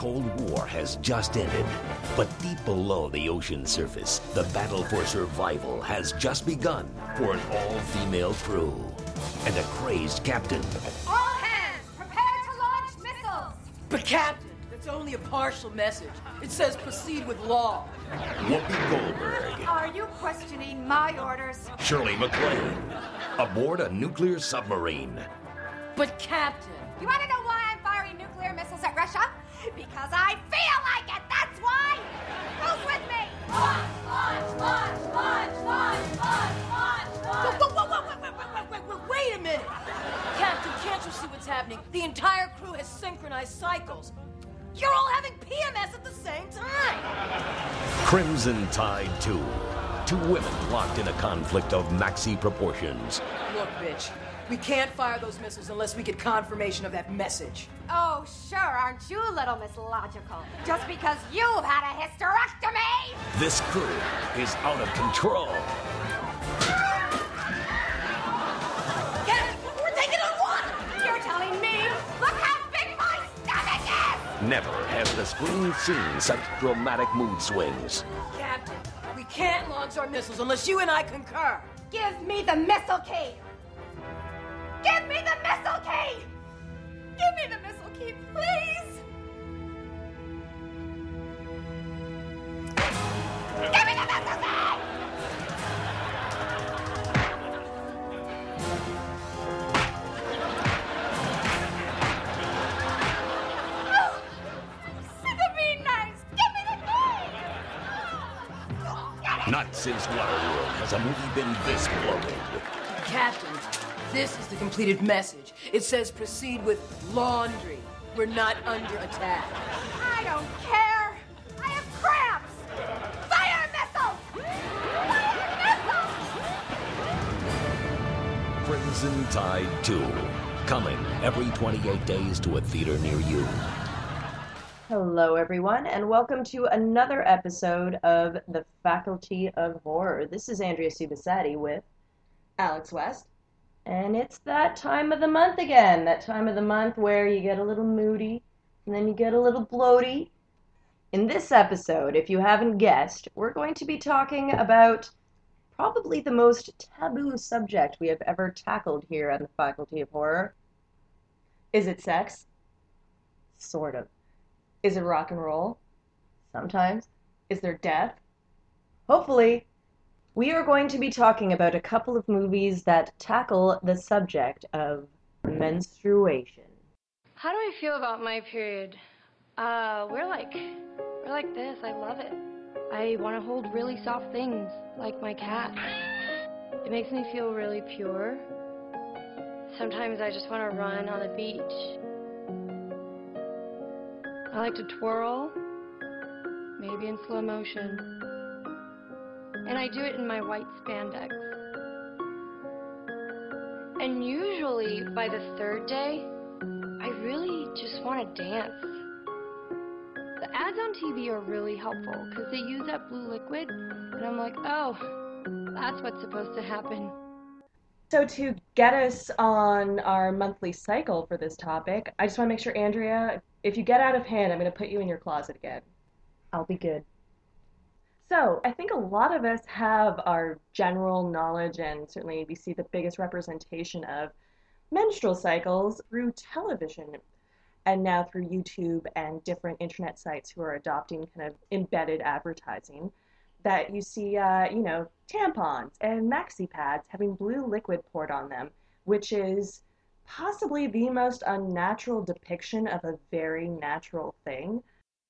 Cold War has just ended, but deep below the ocean surface, the battle for survival has just begun for an all-female crew and a crazed captain. All hands, prepare to launch missiles! But Captain, that's only a partial message. It says proceed with law. Whoopi Goldberg. Are you questioning my orders? Shirley MacLaine. Aboard a nuclear submarine. But Captain... You want to know why I'm firing nuclear missiles at Russia? Because I feel like it, that's why! Who's with me? Launch, launch, launch, launch, launch, launch, launch, launch! Wait a minute! Captain, can't you see what's happening? The entire crew has synchronized cycles. You're all having PMS at the same time! Crimson Tide 2. Two women locked in a conflict of maxi proportions. Look, bitch, we can't fire those missiles unless we get confirmation of that message. Oh, sure, aren't you a little mislogical? Just because you've had a hysterectomy! This crew is out of control. Captain, we're taking on water! You're telling me? Look how big my stomach is! Never has the screen seen such dramatic mood swings. Captain, we can't launch our missiles unless you and I concur. Give me the missile key! Give me the missile key! Give me the missile key, please! Give me the missile key! Oh, sick of being nice! Give me the key! Get it! Not since Waterworld has a movie been this bloated. Captain, this is the completed message. It says proceed with laundry. We're not under attack. I don't care! I have cramps! Fire missiles! Fire missiles! Crimson Tide 2. Coming every 28 days to a theater near you. Hello, everyone, and welcome to another episode of The Faculty of Horror. This is Andrea Subasati with Alex West. And it's that time of the month again, that time of the month where you get a little moody, and then you get a little bloaty. In this episode, if you haven't guessed, we're going to be talking about probably the most taboo subject we have ever tackled here at the Faculty of Horror. Is it sex? Sort of. Is it rock and roll? Sometimes. Is there death? Hopefully. We are going to be talking about a couple of movies that tackle the subject of menstruation. How do I feel about my period? We're like this. I love it. I want to hold really soft things, like my cat. It makes me feel really pure. Sometimes I just want to run on the beach. I like to twirl, maybe in slow motion. And I do it in my white spandex. And usually, by the third day, I really just want to dance. The ads on TV are really helpful because they use that blue liquid, and I'm like, oh, that's what's supposed to happen. So to get us on our monthly cycle for this topic, I just want to make sure, Andrea, if you get out of hand, I'm going to put you in your closet again. I'll be good. So, I think a lot of us have our general knowledge, and certainly we see the biggest representation of menstrual cycles through television, and now through YouTube and different internet sites who are adopting kind of embedded advertising, that you see, tampons and maxi pads having blue liquid poured on them, which is possibly the most unnatural depiction of a very natural thing.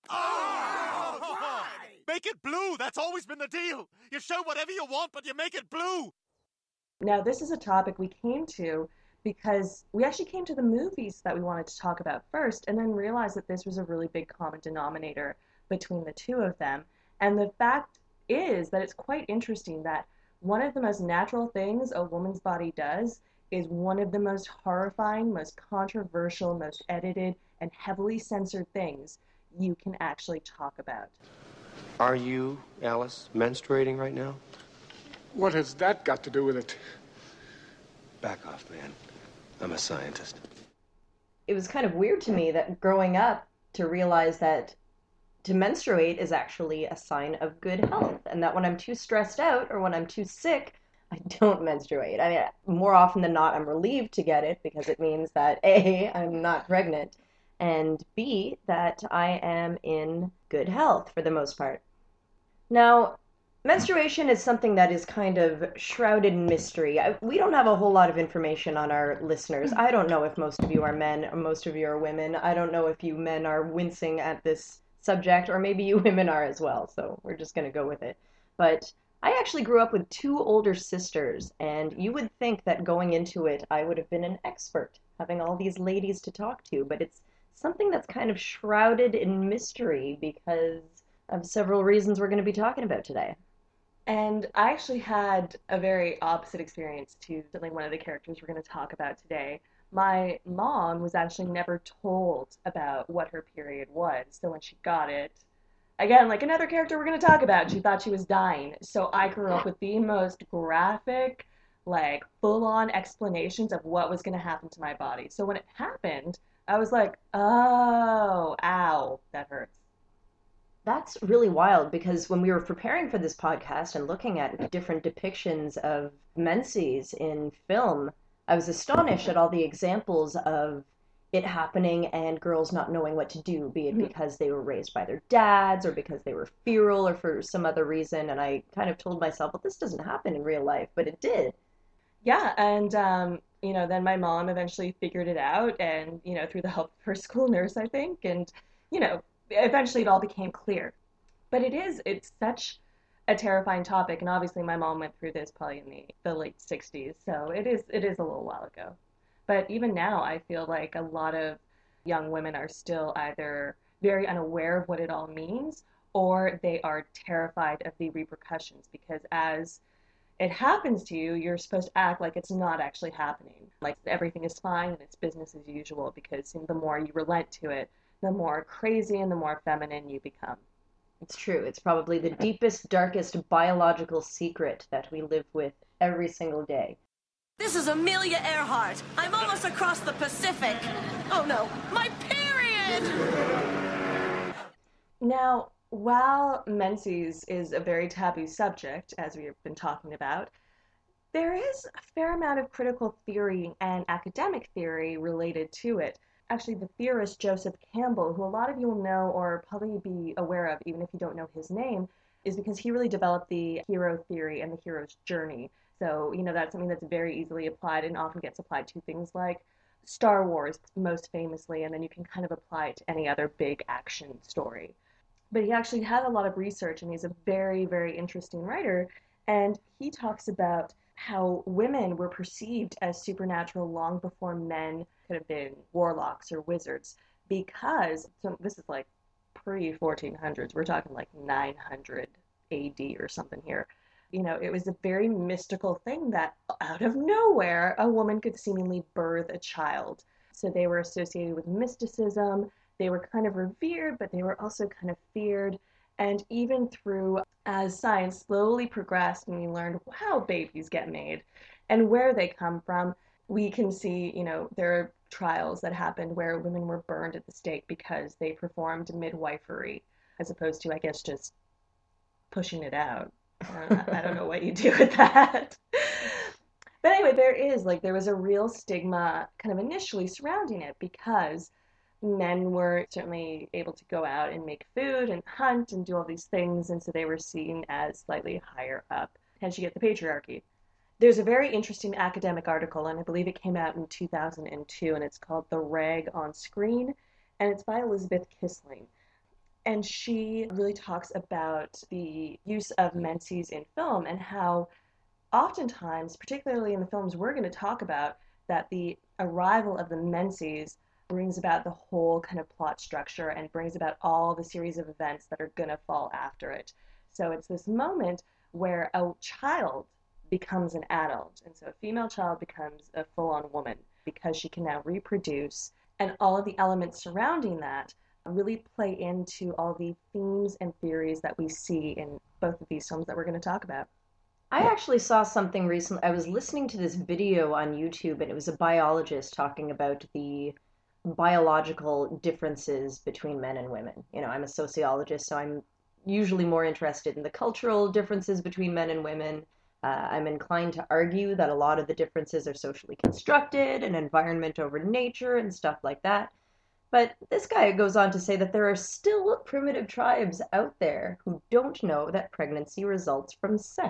Make it blue! That's always been the deal! You show whatever you want, but you make it blue! Now, this is a topic we came to because we actually came to the movies that we wanted to talk about first, and then realized that this was a really big common denominator between the two of them. And the fact is that it's quite interesting that one of the most natural things a woman's body does is one of the most horrifying, most controversial, most edited, and heavily censored things you can actually talk about. Are you, Alice, menstruating right now? What has that got to do with it? Back off, man. I'm a scientist. It was kind of weird to me that growing up, to realize that to menstruate is actually a sign of good health, and that when I'm too stressed out or when I'm too sick, I don't menstruate. I mean, more often than not, I'm relieved to get it because it means that A, I'm not pregnant, and B, that I am in good health for the most part. Now, menstruation is something that is kind of shrouded in mystery. We don't have a whole lot of information on our listeners. I don't know if most of you are men or most of you are women. I don't know if you men are wincing at this subject, or maybe you women are as well, so we're just going to go with it. But I actually grew up with two older sisters, and you would think that going into it, I would have been an expert, having all these ladies to talk to, but it's something that's kind of shrouded in mystery because of several reasons we're going to be talking about today. And I actually had a very opposite experience to certainly one of the characters we're going to talk about today. My mom was actually never told about what her period was, so when she got it, again, like another character we're going to talk about, she thought she was dying. So I grew up with the most graphic, like full-on explanations of what was going to happen to my body. So when it happened, I was like, oh, ow, that hurts. That's really wild because when we were preparing for this podcast and looking at different depictions of menses in film, I was astonished at all the examples of it happening and girls not knowing what to do, be it because they were raised by their dads or because they were feral or for some other reason. And I kind of told myself, well, this doesn't happen in real life, but it did. Yeah, and then my mom eventually figured it out, and through the help of her school nurse, I think, and eventually it all became clear. But it's such a terrifying topic, and obviously my mom went through this probably in the late 60s, so it is a little while ago. But even now, I feel like a lot of young women are still either very unaware of what it all means, or they are terrified of the repercussions, because as it happens to you, you're supposed to act like it's not actually happening. Like everything is fine and it's business as usual, because the more you relent to it, the more crazy and the more feminine you become. It's true. It's probably the deepest, darkest biological secret that we live with every single day. This is Amelia Earhart. I'm almost across the Pacific. Oh no, my period! Now, while menses is a very taboo subject, as we have been talking about, there is a fair amount of critical theory and academic theory related to it. Actually, the theorist Joseph Campbell, who a lot of you will know or probably be aware of, even if you don't know his name, is because he really developed the hero theory and the hero's journey. So, that's something that's very easily applied and often gets applied to things like Star Wars, most famously, and then you can kind of apply it to any other big action story. But he actually had a lot of research, and he's a very, very interesting writer, and he talks about how women were perceived as supernatural long before men could have been warlocks or wizards, because, so this is like pre-1400s, we're talking like 900 AD or something here. It was a very mystical thing that out of nowhere, a woman could seemingly birth a child. So they were associated with mysticism, they were kind of revered, but they were also kind of feared. And even through, as science slowly progressed and we learned how babies get made and where they come from, we can see, there are trials that happened where women were burned at the stake because they performed midwifery, as opposed to, I guess, just pushing it out. I don't know what you do with that. But anyway, there was a real stigma kind of initially surrounding it, because men were certainly able to go out and make food and hunt and do all these things, and so they were seen as slightly higher up. Hence you get the patriarchy. There's a very interesting academic article, and I believe it came out in 2002, and it's called The Rag on Screen, and it's by Elizabeth Kissling. And she really talks about the use of menses in film and how oftentimes, particularly in the films we're going to talk about, that the arrival of the menses brings about the whole kind of plot structure and brings about all the series of events that are going to fall after it. So it's this moment where a child becomes an adult, and so a female child becomes a full-on woman because she can now reproduce, and all of the elements surrounding that really play into all the themes and theories that we see in both of these films that we're going to talk about. I actually saw something recently. I was listening to this video on YouTube, and it was a biologist talking about the biological differences between men and women. You know, I'm a sociologist, so I'm usually more interested in the cultural differences between men and women. I'm inclined to argue that a lot of the differences are socially constructed and environment over nature and stuff like that. But this guy goes on to say that there are still primitive tribes out there who don't know that pregnancy results from sex.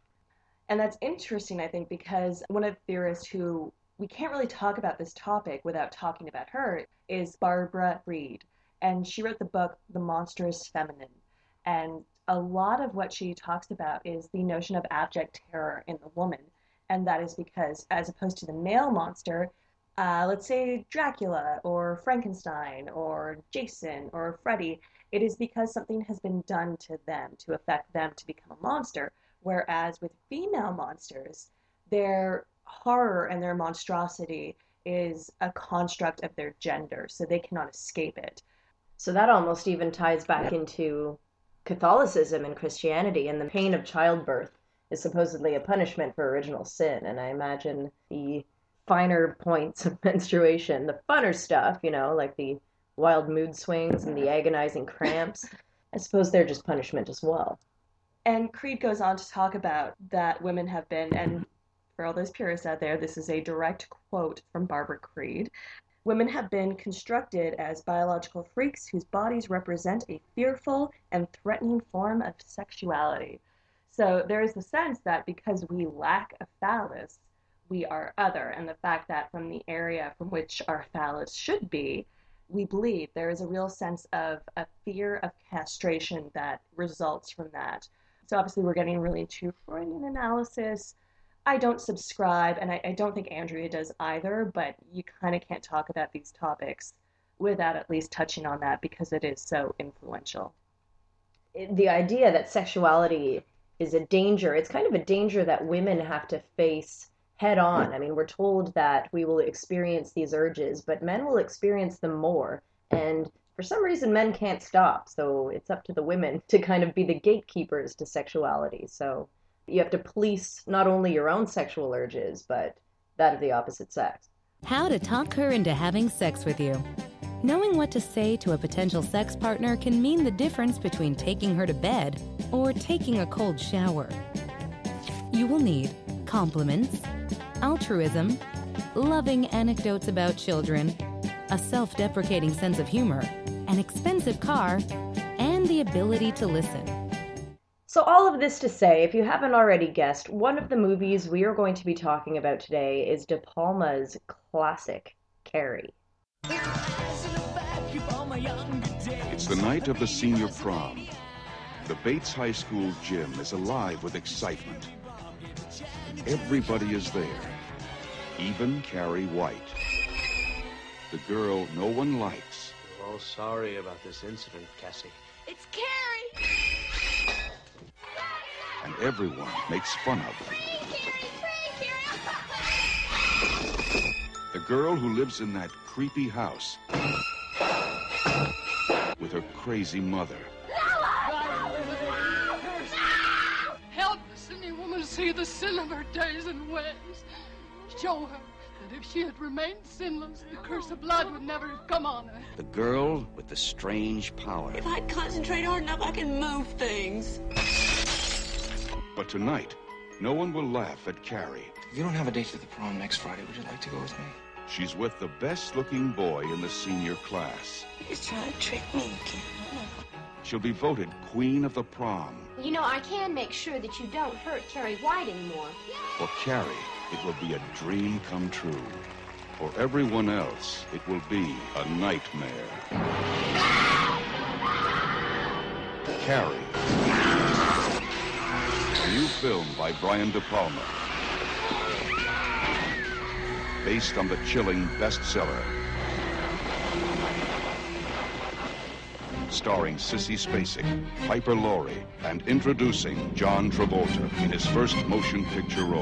And that's interesting, I think, because one of the theorists who we can't really talk about this topic without talking about her is Barbara Freed. And she wrote the book, The Monstrous Feminine. And a lot of what she talks about is the notion of abject terror in the woman. And that is because, as opposed to the male monster, let's say Dracula or Frankenstein or Jason or Freddy, it is because something has been done to them to affect them to become a monster. Whereas with female monsters, their horror and their monstrosity is a construct of their gender, so they cannot escape it. So that almost even ties back into Catholicism and Christianity, and the pain of childbirth is supposedly a punishment for original sin. And I imagine the finer points of menstruation, the funner stuff, you know, like the wild mood swings and the agonizing cramps, I suppose they're just punishment as well. And Creed goes on to talk about that women have been, and for all those purists out there, this is a direct quote from Barbara Creed, women have been constructed as biological freaks whose bodies represent a fearful and threatening form of sexuality. So there is the sense that because we lack a phallus, we are other, and the fact that from the area from which our phallus should be, we believe there is a real sense of a fear of castration that results from that. So obviously we're getting really into Freudian analysis. I don't subscribe, and I don't think Andrea does either, but you kind of can't talk about these topics without at least touching on that because it is so influential. The idea that sexuality is a danger, it's kind of a danger that women have to face head on. I mean, we're told that we will experience these urges, but men will experience them more. And for some reason, men can't stop. So it's up to the women to kind of be the gatekeepers to sexuality. So you have to police not only your own sexual urges, but that of the opposite sex. How to talk her into having sex with you. Knowing what to say to a potential sex partner can mean the difference between taking her to bed or taking a cold shower. You will need compliments, altruism, loving anecdotes about children, a self-deprecating sense of humor, an expensive car, and the ability to listen. So all of this to say, if you haven't already guessed, one of the movies we are going to be talking about today is De Palma's classic, Carrie. It's the night of the senior prom. The Bates High School gym is alive with excitement. Everybody is there, even Carrie White, the girl no one likes. We're all sorry about this incident, Cassie. It's Carrie! And everyone makes fun of her. The girl who lives in that creepy house with her crazy mother. Help the sinning woman see the sin of her days and ways. Show her that if she had remained sinless, the curse of blood would never have come on her. The girl with the strange power. If I concentrate hard enough, I can move things. But tonight, no one will laugh at Carrie. You don't have a date for the prom next Friday. Would you like to go with me? She's with the best-looking boy in the senior class. He's trying to trick me again. She'll be voted queen of the prom. You know, I can make sure that you don't hurt Carrie White anymore. For Carrie, it will be a dream come true. For everyone else, it will be a nightmare. Carrie. A new film by Brian De Palma. Based on the chilling bestseller. Starring Sissy Spacek, Piper Laurie, and introducing John Travolta in his first motion picture role.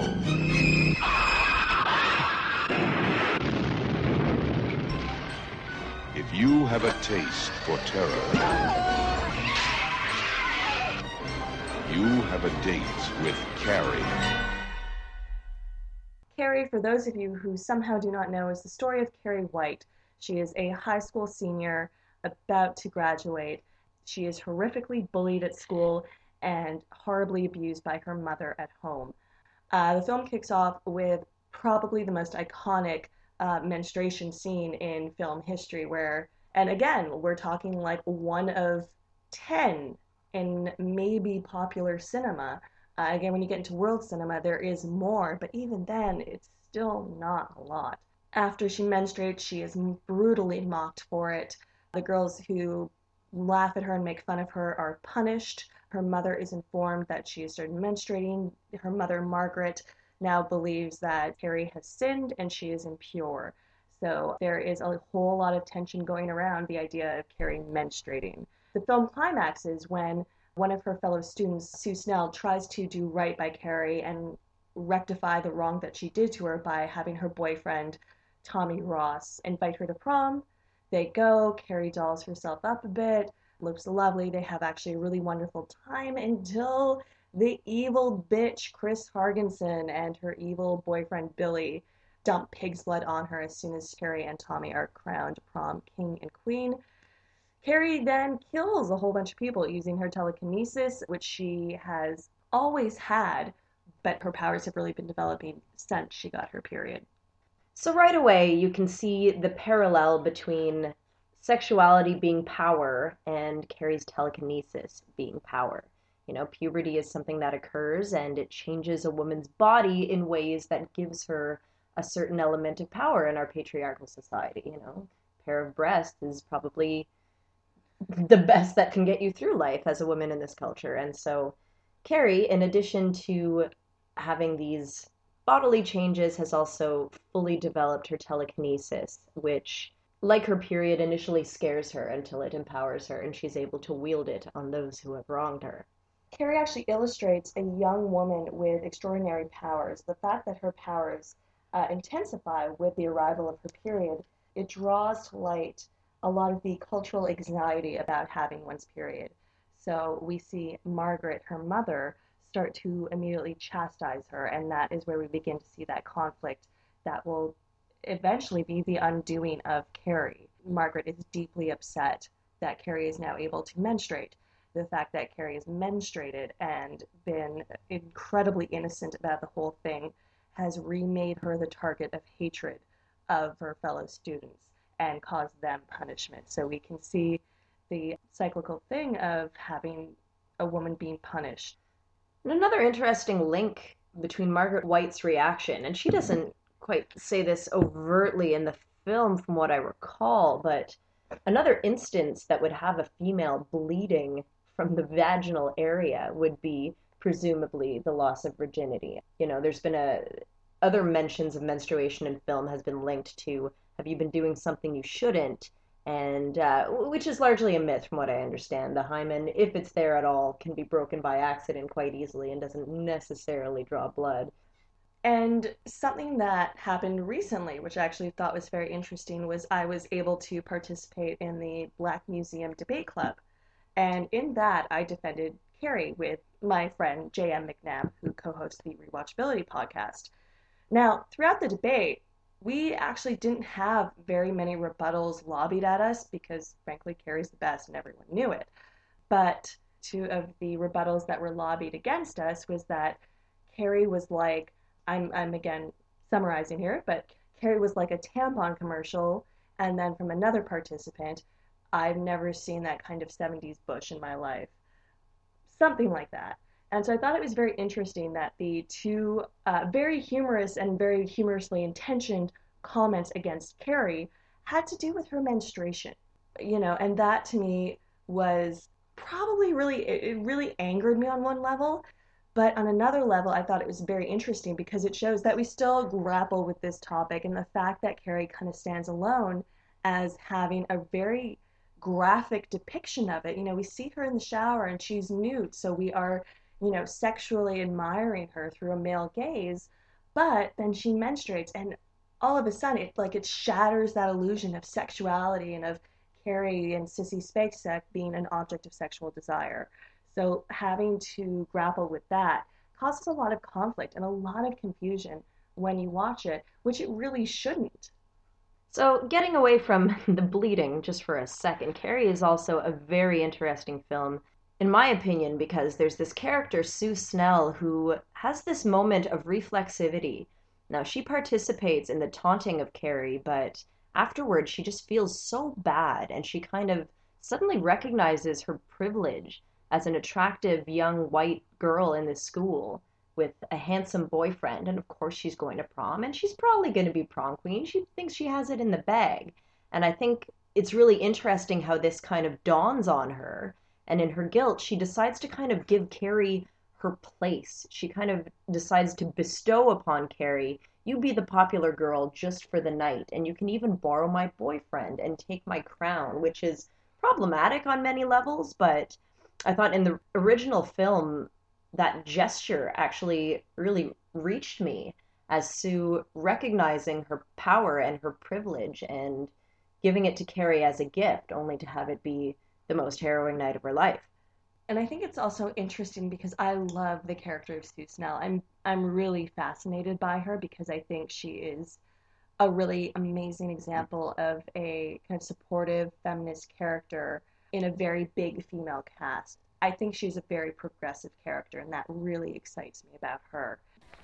If you have a taste for terror, you have a date with Carrie. Carrie, for those of you who somehow do not know, is the story of Carrie White, She is a high school senior about to graduate. She is horrifically bullied at school and horribly abused by her mother at home. The film kicks off with probably the most iconic menstruation scene in film history where, and again, we're talking like one of 10 in maybe popular cinema. Again, when you get into world cinema, there is more, but even then, it's still not a lot. After she menstruates, she is brutally mocked for it. The girls who laugh at her and make fun of her are punished. Her mother is informed that she has started menstruating. Her mother, Margaret, now believes that Carrie has sinned and she is impure. So there is a whole lot of tension going around the idea of Carrie menstruating. The film climaxes when one of her fellow students, Sue Snell, tries to do right by Carrie and rectify the wrong that she did to her by having her boyfriend, Tommy Ross, invite her to prom. They go, Carrie dolls herself up a bit, looks lovely, they have actually a really wonderful time until the evil bitch Chris Hargensen and her evil boyfriend Billy dump pig's blood on her as soon as Carrie and Tommy are crowned prom king and queen. Carrie then kills a whole bunch of people using her telekinesis, which she has always had, but her powers have really been developing since she got her period. So right away, you can see the parallel between sexuality being power and Carrie's telekinesis being power. You know, puberty is something that occurs and it changes a woman's body in ways that gives her a certain element of power in our patriarchal society. You know, a pair of breasts is probably the best that can get you through life as a woman in this culture. And so Carrie, in addition to having these bodily changes, has also fully developed her telekinesis, which, like her period, initially scares her until it empowers her and she's able to wield it on those who have wronged her. Carrie actually illustrates a young woman with extraordinary powers. The fact that her powers intensify with the arrival of her period, it draws to light a lot of the cultural anxiety about having one's period. So we see Margaret, her mother, start to immediately chastise her, and that is where we begin to see that conflict that will eventually be the undoing of Carrie. Margaret is deeply upset that Carrie is now able to menstruate. The fact that Carrie has menstruated and been incredibly innocent about the whole thing has remade her the target of hatred of her fellow students and caused them punishment. So we can see the cyclical thing of having a woman being punished. And another interesting link between Margaret White's reaction, and she doesn't quite say this overtly in the film from what I recall, but another instance that would have a female bleeding from the vaginal area would be presumably the loss of virginity. You know, there's been other mentions of menstruation in film has been linked to, have you been doing something you shouldn't? And which is largely a myth from what I understand. The hymen, if it's there at all, can be broken by accident quite easily and doesn't necessarily draw blood. And something that happened recently, which I actually thought was very interesting, was I was able to participate in the Black Museum Debate Club. And in that, I defended Carrie with my friend J.M. McNabb, who co-hosts the Rewatchability podcast. Now, throughout the debate, we actually didn't have very many rebuttals lobbied at us because, frankly, Carrie's the best and everyone knew it. But two of the rebuttals that were lobbied against us was that Carrie was like, I'm again summarizing here, but Carrie was like a tampon commercial, and then from another participant, I've never seen that kind of 70s bush in my life. Something like that. And so I thought it was very interesting that the two very humorous and very humorously intentioned comments against Carrie had to do with her menstruation. You know, and that to me was probably it really angered me on one level. But on another level, I thought it was very interesting because it shows that we still grapple with this topic and the fact that Carrie kind of stands alone as having a very graphic depiction of it. You know, we see her in the shower and she's nude, so we are, you know, sexually admiring her through a male gaze, but then she menstruates and all of a sudden it shatters that illusion of sexuality and of Carrie and Sissy Spacek being an object of sexual desire. So having to grapple with that causes a lot of conflict and a lot of confusion when you watch it, which it really shouldn't. So, getting away from the bleeding just for a second, Carrie is also a very interesting film, in my opinion, because there's this character, Sue Snell, who has this moment of reflexivity. Now, she participates in the taunting of Carrie, but afterwards she just feels so bad, and she kind of suddenly recognizes her privilege as an attractive young white girl in this school with a handsome boyfriend, and of course she's going to prom, and she's probably going to be prom queen. She thinks she has it in the bag. And I think it's really interesting how this kind of dawns on her, and in her guilt, she decides to kind of give Carrie her place. She kind of decides to bestow upon Carrie, you be the popular girl just for the night, and you can even borrow my boyfriend and take my crown, which is problematic on many levels, but I thought in the original film, that gesture actually really reached me as Sue recognizing her power and her privilege and giving it to Carrie as a gift, only to have it be the most harrowing night of her life. And I think it's also interesting because I love the character of Sue Snell. I'm really fascinated by her because I think she is a really amazing example of a kind of supportive feminist character in a very big female cast. I think she's a very progressive character, and that really excites me about her.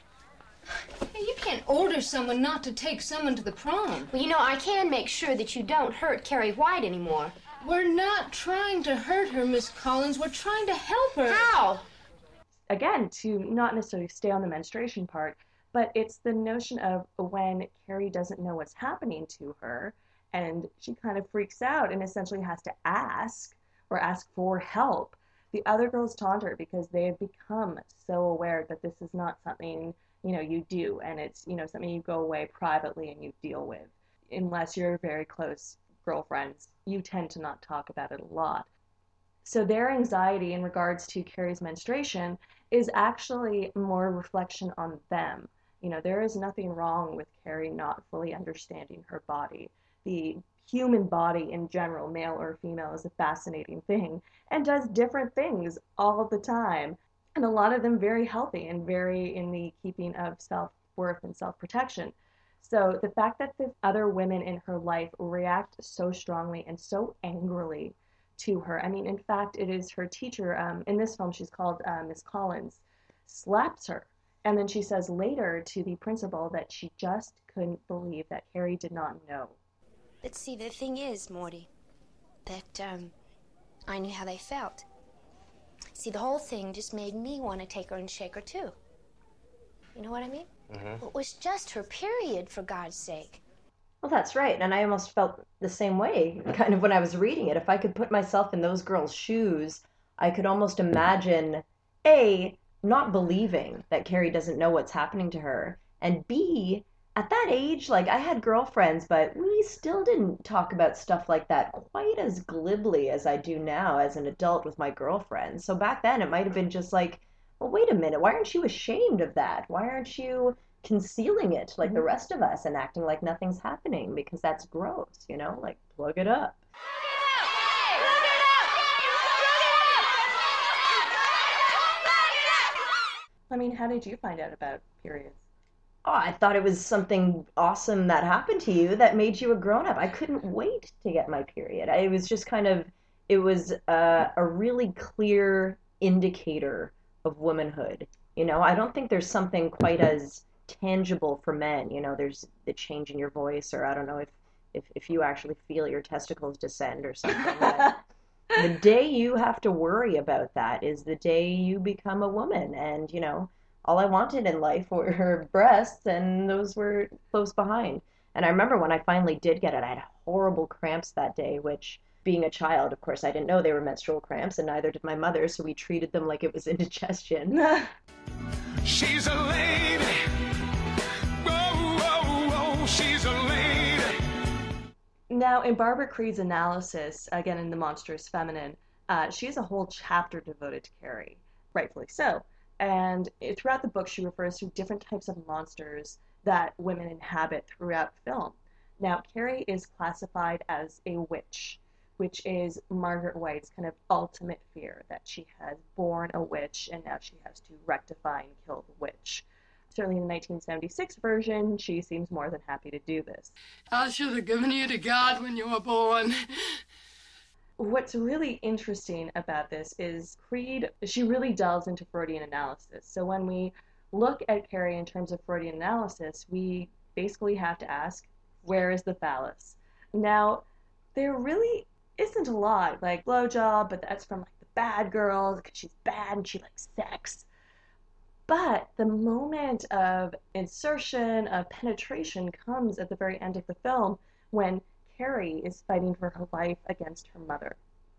Hey, you can't order someone not to take someone to the prom. Well, you know, I can make sure that you don't hurt Carrie White anymore. We're not trying to hurt her, Miss Collins. We're trying to help her. How? Again, to not necessarily stay on the menstruation part, but it's the notion of when Carrie doesn't know what's happening to her, and she kind of freaks out and essentially has to ask for help. The other girls taunt her because they have become so aware that this is not something, you do, and it's, something you go away privately and you deal with. Unless you're very close girlfriends, you tend to not talk about it a lot. So their anxiety in regards to Carrie's menstruation is actually more a reflection on them. There is nothing wrong with Carrie not fully understanding her body. The human body in general, male or female, is a fascinating thing and does different things all the time. And a lot of them very healthy and very in the keeping of self-worth and self-protection. So the fact that the other women in her life react so strongly and so angrily to her, I mean, in fact, it is her teacher, in this film she's called Miss Collins, slaps her. And then she says later to the principal that she just couldn't believe that Carrie did not know. But see, the thing is, Morty, that I knew how they felt. See, the whole thing just made me want to take her and shake her too. You know what I mean? Mm-hmm. It was just her period, for God's sake. Well, that's right, and I almost felt the same way, kind of when I was reading it. If I could put myself in those girls' shoes, I could almost imagine, A, not believing that Carrie doesn't know what's happening to her, and B, at that age, like, I had girlfriends, but we still didn't talk about stuff like that quite as glibly as I do now as an adult with my girlfriends. So back then, it might have been just like, well, wait a minute, why aren't you ashamed of that? Why aren't you concealing it like the rest of us and acting like nothing's happening? Because that's gross, like, plug it up. I mean, how did you find out about periods? Oh, I thought it was something awesome that happened to you that made you a grown-up. I couldn't wait to get my period. It was just it was a really clear indicator of womanhood. I don't think there's something quite as tangible for men. There's the change in your voice, or I don't know if you actually feel your testicles descend or something. The day you have to worry about that is the day you become a woman. And, all I wanted in life were her breasts, and those were close behind. And I remember when I finally did get it, I had horrible cramps that day, which, being a child, of course, I didn't know they were menstrual cramps, and neither did my mother, so we treated them like it was indigestion. She's a lady. Whoa, whoa, whoa, she's a lady. Now, in Barbara Creed's analysis, again in The Monstrous Feminine, she has a whole chapter devoted to Carrie, rightfully so. And throughout the book, she refers to different types of monsters that women inhabit throughout film. Now, Carrie is classified as a witch, which is Margaret White's kind of ultimate fear, that she has born a witch and now she has to rectify and kill the witch. Certainly in the 1976 version, she seems more than happy to do this. I should have given you to God when you were born. What's really interesting about this is Creed, she really delves into Freudian analysis. So when we look at Carrie in terms of Freudian analysis, we basically have to ask, where is the phallus? Now, there really isn't a lot, like blowjob, but that's from like the bad girls, because she's bad and she likes sex. But the moment of insertion, of penetration, comes at the very end of the film when Carrie is fighting for her life against her mother.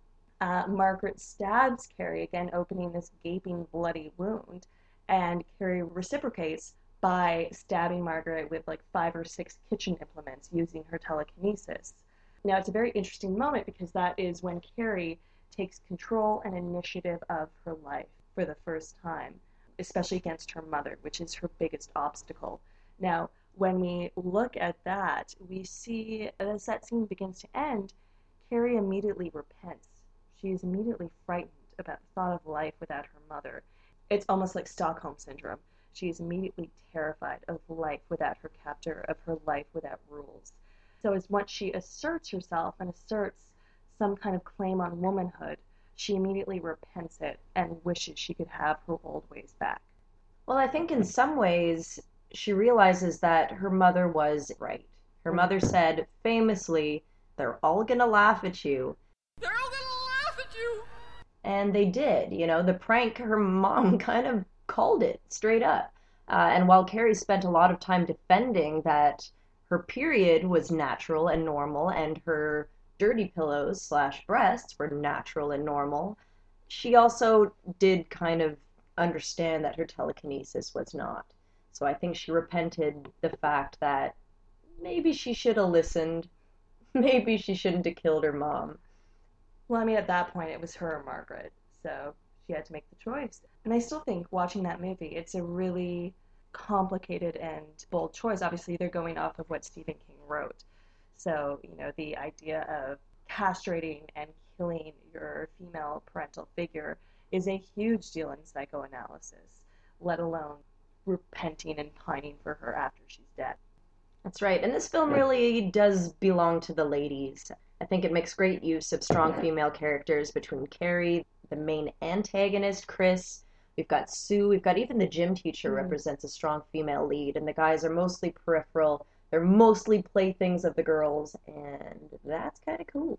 Margaret stabs Carrie, again opening this gaping, bloody wound, and Carrie reciprocates by stabbing Margaret with like 5 or 6 kitchen implements using her telekinesis. Now, it's a very interesting moment because that is when Carrie takes control and initiative of her life for the first time, especially against her mother, which is her biggest obstacle. Now, when we look at that, we see as that scene begins to end, Carrie immediately repents. She is immediately frightened about the thought of life without her mother. It's almost like Stockholm Syndrome. She is immediately terrified of life without her captor, of her life without rules. So as once she asserts herself and asserts some kind of claim on womanhood, she immediately repents it and wishes she could have her old ways back. Well, I think in some ways she realizes that her mother was right. Her mother said famously, "They're all gonna laugh at you." They're all gonna laugh at you! And they did. You know, the prank, her mom kind of called it straight up. And while Carrie spent a lot of time defending that her period was natural and normal and her dirty pillows / breasts were natural and normal, she also did kind of understand that her telekinesis was not. So I think she repented the fact that maybe she should have listened. Maybe she shouldn't have killed her mom. Well, I mean, at that point, it was her or Margaret, so she had to make the choice. And I still think, watching that movie, it's a really complicated and bold choice. Obviously, they're going off of what Stephen King wrote. So, you know, the idea of castrating and killing your female parental figure is a huge deal in psychoanalysis, let alone repenting and pining for her after she's dead. That's right. And this film really does belong to the ladies. I think it makes great use of strong female characters between Carrie, the main antagonist, Chris. We've got Sue. We've got even the gym teacher represents a strong female lead. And the guys are mostly peripheral. They're mostly playthings of the girls. And that's kind of cool.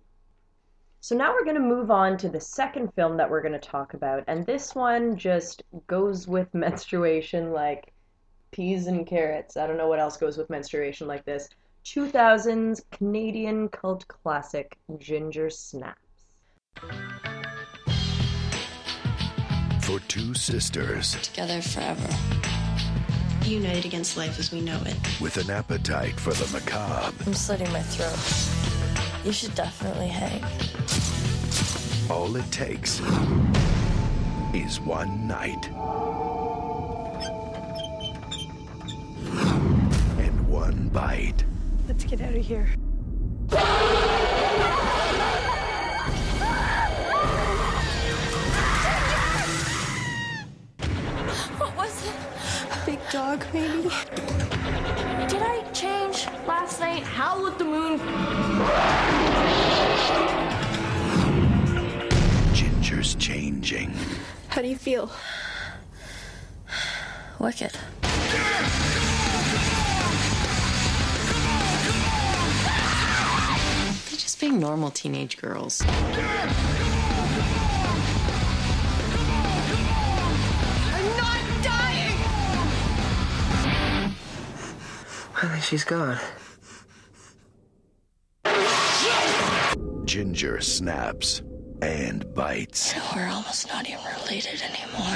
So now we're going to move on to the second film that we're going to talk about. And this one just goes with menstruation like peas and carrots. I don't know what else goes with menstruation like this. 2000's Canadian cult classic, Ginger Snaps. For two sisters. Together forever. United against life as we know it. With an appetite for the macabre. I'm slitting my throat. You should definitely hang. All it takes is one night. And one bite. Let's get out of here. What was it? A big dog, maybe? Did I change last night? Howl at the moon? Ginger's changing. How do you feel? Wicked. They're just being normal teenage girls. I'm not dying! I think she's gone. Ginger snaps and bites. We're almost not even related anymore.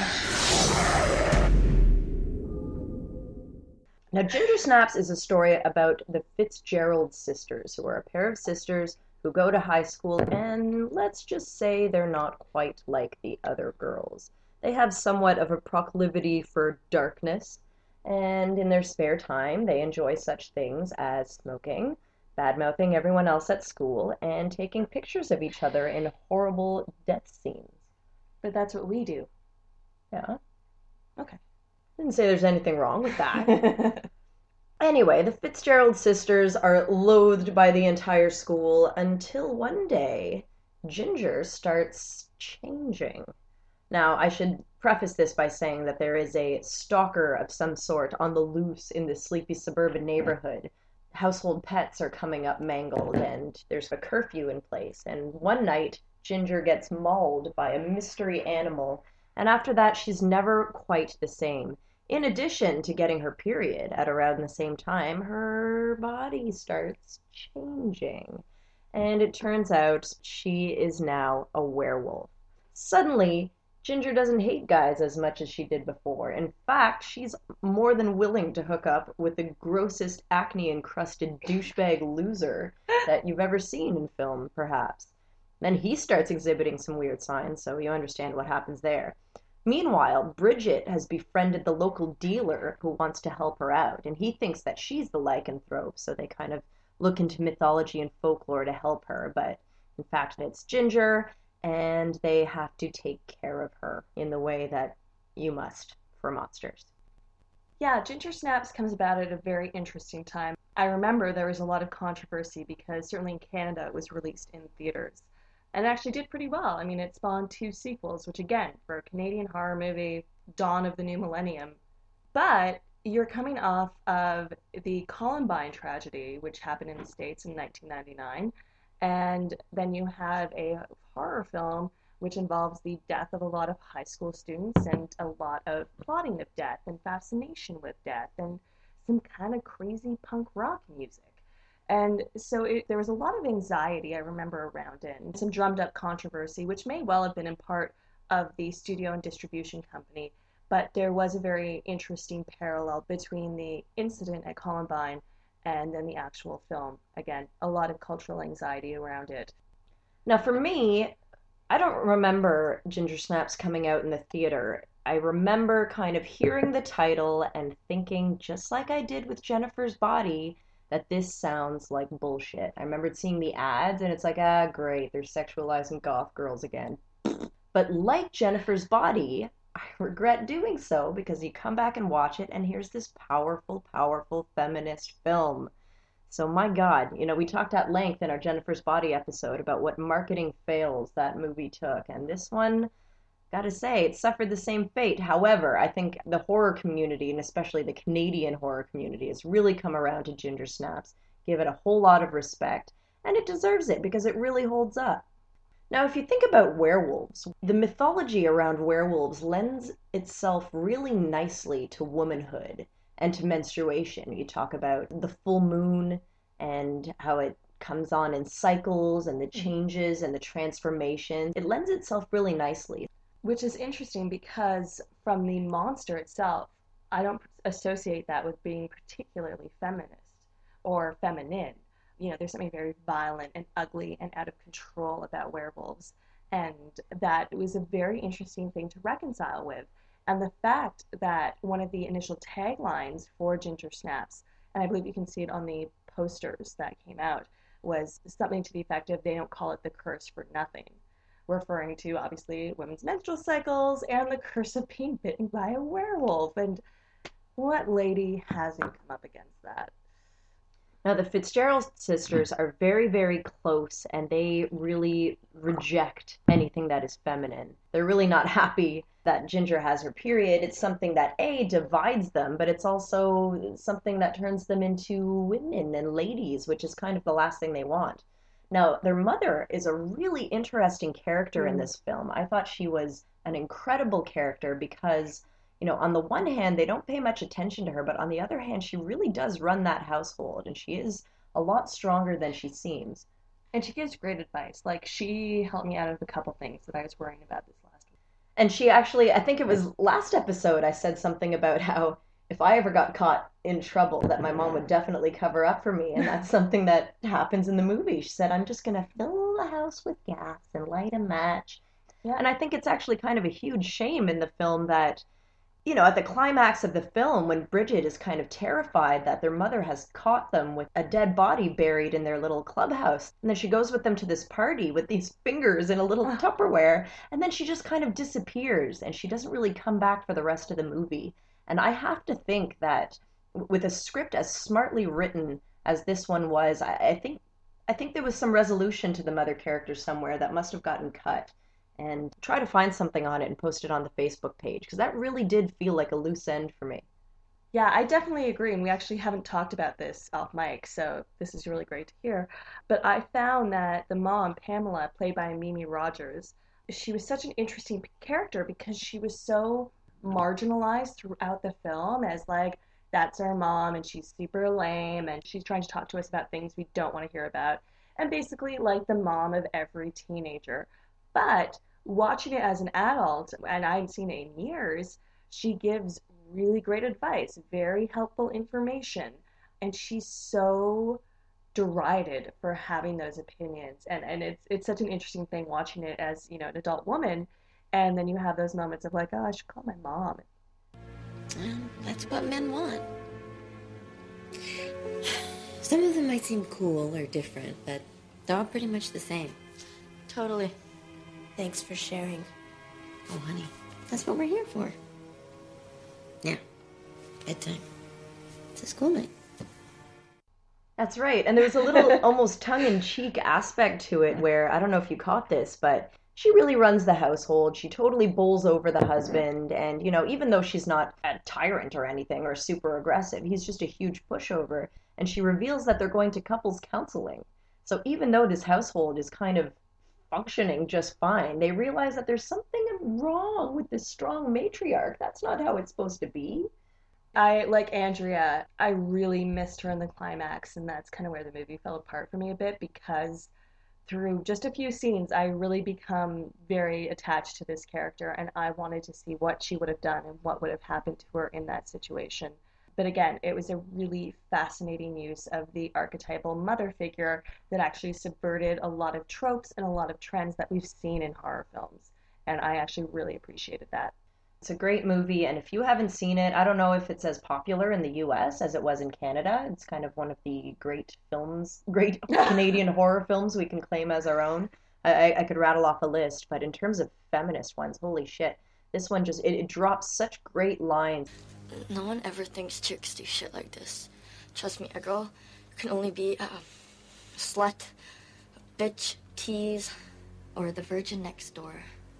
Now, Ginger Snaps is a story about the Fitzgerald sisters, who are a pair of sisters who go to high school, and let's just say they're not quite like the other girls. They have somewhat of a proclivity for darkness, and in their spare time, they enjoy such things as smoking, bad-mouthing everyone else at school, and taking pictures of each other in horrible death scenes. But that's what we do. Yeah. Okay. Didn't say there's anything wrong with that. Anyway, the Fitzgerald sisters are loathed by the entire school until one day Ginger starts changing. Now, I should preface this by saying that there is a stalker of some sort on the loose in this sleepy suburban neighborhood. Household pets are coming up mangled, and there's a curfew in place. And one night, Ginger gets mauled by a mystery animal, and after that, she's never quite the same. In addition to getting her period at around the same time, her body starts changing. And it turns out she is now a werewolf. Suddenly, Ginger doesn't hate guys as much as she did before. In fact, she's more than willing to hook up with the grossest acne-encrusted douchebag loser that you've ever seen in film, perhaps. Then he starts exhibiting some weird signs, so you understand what happens there. Meanwhile, Bridget has befriended the local dealer who wants to help her out, and he thinks that she's the lycanthrope, so they kind of look into mythology and folklore to help her, but in fact it's Ginger, and they have to take care of her in the way that you must for monsters. Yeah, Ginger Snaps comes about at a very interesting time. I remember there was a lot of controversy because certainly in Canada it was released in theaters. And it actually did pretty well. I mean, it spawned 2 sequels, which again, for a Canadian horror movie, dawn of the new millennium. But you're coming off of the Columbine tragedy, which happened in the States in 1999. And then you have a horror film which involves the death of a lot of high school students and a lot of plotting of death and fascination with death and some kind of crazy punk rock music. And so there was a lot of anxiety, I remember, around it, and some drummed up controversy, which may well have been in part of the studio and distribution company, but there was a very interesting parallel between the incident at Columbine and then the actual film. Again, a lot of cultural anxiety around it. Now, for me, I don't remember Ginger Snaps coming out in the theater. I remember kind of hearing the title and thinking, just like I did with Jennifer's Body, that this sounds like bullshit. I remembered seeing the ads, and it's like, great, they're sexualizing goth girls again. But like Jennifer's Body, I regret doing so, because you come back and watch it, and here's this powerful, powerful feminist film. So my God, we talked at length in our Jennifer's Body episode about what marketing fails that movie took, and this one, gotta say, it suffered the same fate. However, I think the horror community, and especially the Canadian horror community, has really come around to Ginger Snaps, give it a whole lot of respect, and it deserves it because it really holds up. Now, if you think about werewolves, the mythology around werewolves lends itself really nicely to womanhood and to menstruation. You talk about the full moon and how it comes on in cycles and the changes and the transformation. It lends itself really nicely. Which is interesting because from the monster itself, I don't associate that with being particularly feminist or feminine. There's something very violent and ugly and out of control about werewolves. And that was a very interesting thing to reconcile with. And the fact that one of the initial taglines for Ginger Snaps, and I believe you can see it on the posters that came out, was something to the effect of, they don't call it the curse for nothing. Referring to, obviously, women's menstrual cycles and the curse of being bitten by a werewolf. And what lady hasn't come up against that? Now, the Fitzgerald sisters are very, very close, and they really reject anything that is feminine. They're really not happy that Ginger has her period. It's something that, A, divides them, but it's also something that turns them into women and ladies, which is kind of the last thing they want. Now, their mother is a really interesting character in this film. I thought she was an incredible character because, on the one hand, they don't pay much attention to her, but on the other hand, she really does run that household, and she is a lot stronger than she seems. And she gives great advice. Like, she helped me out of a couple things that I was worrying about this last week. And she actually, I think it was last episode, I said something about how if I ever got caught in trouble, that my mom would definitely cover up for me. And that's something that happens in the movie. She said, I'm just going to fill the house with gas and light a match. Yeah. And I think it's actually kind of a huge shame in the film that, at the climax of the film, when Bridget is kind of terrified that their mother has caught them with a dead body buried in their little clubhouse. And then she goes with them to this party with these fingers in a little Tupperware. And then she just kind of disappears and she doesn't really come back for the rest of the movie. And I have to think that with a script as smartly written as this one was, I think there was some resolution to the mother character somewhere that must have gotten cut. And try to find something on it and post it on the Facebook page, because that really did feel like a loose end for me. Yeah, I definitely agree, and we actually haven't talked about this off mic, so this is really great to hear. But I found that the mom, Pamela, played by Mimi Rogers, she was such an interesting character because she was so marginalized throughout the film as like, that's our mom and she's super lame and she's trying to talk to us about things we don't want to hear about. And basically like the mom of every teenager. But watching it as an adult, and I hadn't seen it in years, she gives really great advice, very helpful information, and she's so derided for having those opinions. And it's such an interesting thing watching it as, you know, an adult woman, and then you have those moments of like, oh, I should call my mom. That's what men want. Some of them might seem cool or different, but they're all pretty much the same. Totally. Thanks for sharing. Oh, honey, that's what we're here for. Yeah, bedtime. It's a school night. That's right. And there was a little almost tongue-in-cheek aspect to it where, I don't know if you caught this, but she really runs the household. She totally bowls over the husband. And, you know, even though she's not a tyrant or anything or super aggressive, he's just a huge pushover. And she reveals that they're going to couples counseling. So even though this household is kind of functioning just fine, they realize that there's something wrong with this strong matriarch. That's not how it's supposed to be. I, like Andrea, I really missed her in the climax, and that's kind of where the movie fell apart for me a bit, because through just a few scenes, I really become very attached to this character, and I wanted to see what she would have done and what would have happened to her in that situation. But again, it was a really fascinating use of the archetypal mother figure that actually subverted a lot of tropes and a lot of trends that we've seen in horror films. And I actually really appreciated that. It's a great movie, and if you haven't seen it, I don't know if it's as popular in the US as it was in Canada. It's kind of one of the great Canadian horror films we can claim as our own. I could rattle off a list, but in terms of feminist ones, holy shit. This one just, it drops such great lines. No one ever thinks chicks do shit like this. Trust me, a girl can only be a slut, a bitch, tease, or the virgin next door.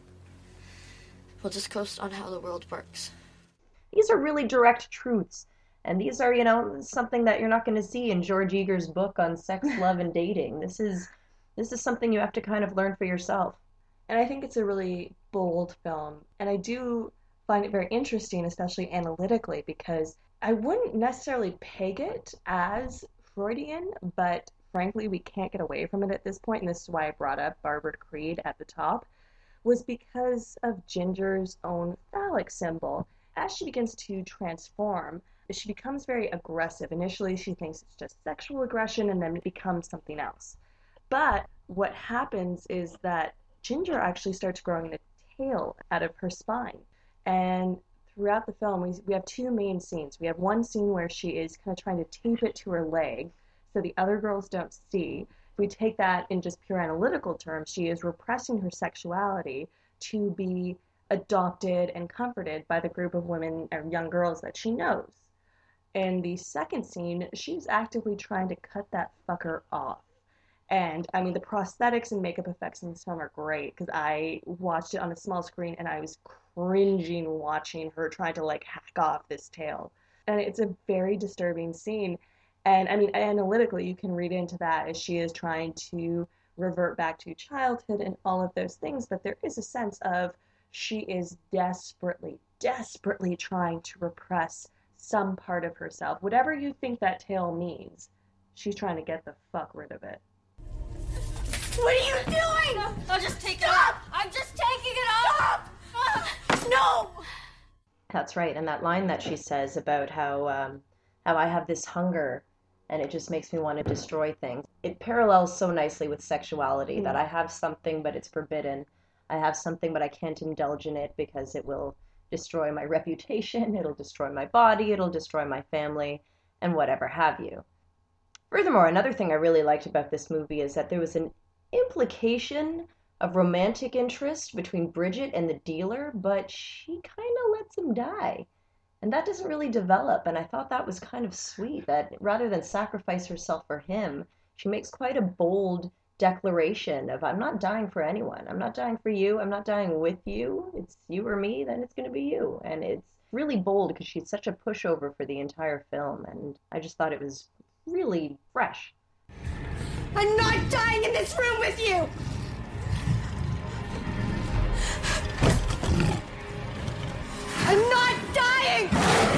We'll just coast on how the world works. These are really direct truths. And these are, you know, something that you're not going to see in George Eager's book on sex, love, and dating. This is something you have to kind of learn for yourself. And I think it's a really bold film. And I do find it very interesting, especially analytically, because I wouldn't necessarily peg it as Freudian, but frankly, we can't get away from it at this point, and this is why I brought up Barbara Creed at the top, was because of Ginger's own phallic symbol. As she begins to transform, she becomes very aggressive. Initially, she thinks it's just sexual aggression, and then it becomes something else. But what happens is that Ginger actually starts growing a tail out of her spine. And throughout the film, we have two main scenes. We have one scene where she is kind of trying to tape it to her leg so the other girls don't see. If we take that in just pure analytical terms, she is repressing her sexuality to be adopted and comforted by the group of women or young girls that she knows. In the second scene, she's actively trying to cut that fucker off. And, I mean, the prosthetics and makeup effects in this film are great, because I watched it on a small screen and I was cringing watching her trying to, like, hack off this tail. And it's a very disturbing scene. And, I mean, analytically, you can read into that as she is trying to revert back to childhood and all of those things. But there is a sense of she is desperately, desperately trying to repress some part of herself. Whatever you think that tail means, she's trying to get the fuck rid of it. What are you doing? I'll just take it off. I'm just taking it off. Stop. No. That's right. And that line that she says about how I have this hunger and it just makes me want to destroy things. It parallels so nicely with sexuality, that I have something but it's forbidden. I have something but I can't indulge in it because it will destroy my reputation, it'll destroy my body, it'll destroy my family, and whatever have you. Furthermore, another thing I really liked about this movie is that there was an implication of romantic interest between Bridget and the dealer, but she kind of lets him die. And that doesn't really develop, and I thought that was kind of sweet, that rather than sacrifice herself for him, she makes quite a bold declaration of, I'm not dying for anyone. I'm not dying for you. I'm not dying with you. It's you or me, then it's going to be you. And it's really bold because she's such a pushover for the entire film, and I just thought it was really fresh. I'm not dying in this room with you! I'm not dying!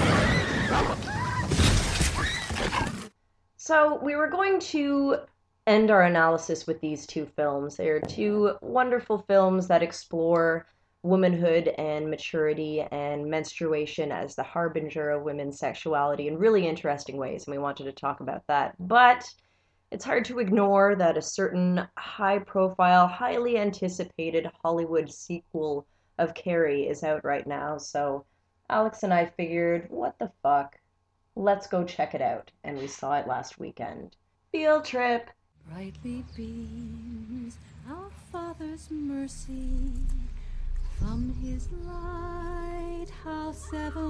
So we were going to end our analysis with these two films. They are two wonderful films that explore womanhood and maturity and menstruation as the harbinger of women's sexuality in really interesting ways, and we wanted to talk about that. But it's hard to ignore that a certain high-profile, highly anticipated Hollywood sequel of Carrie is out right now, so Alex and I figured, what the fuck? Let's go check it out, and we saw it last weekend. Field trip! Brightly beams our Father's mercy from his lighthouse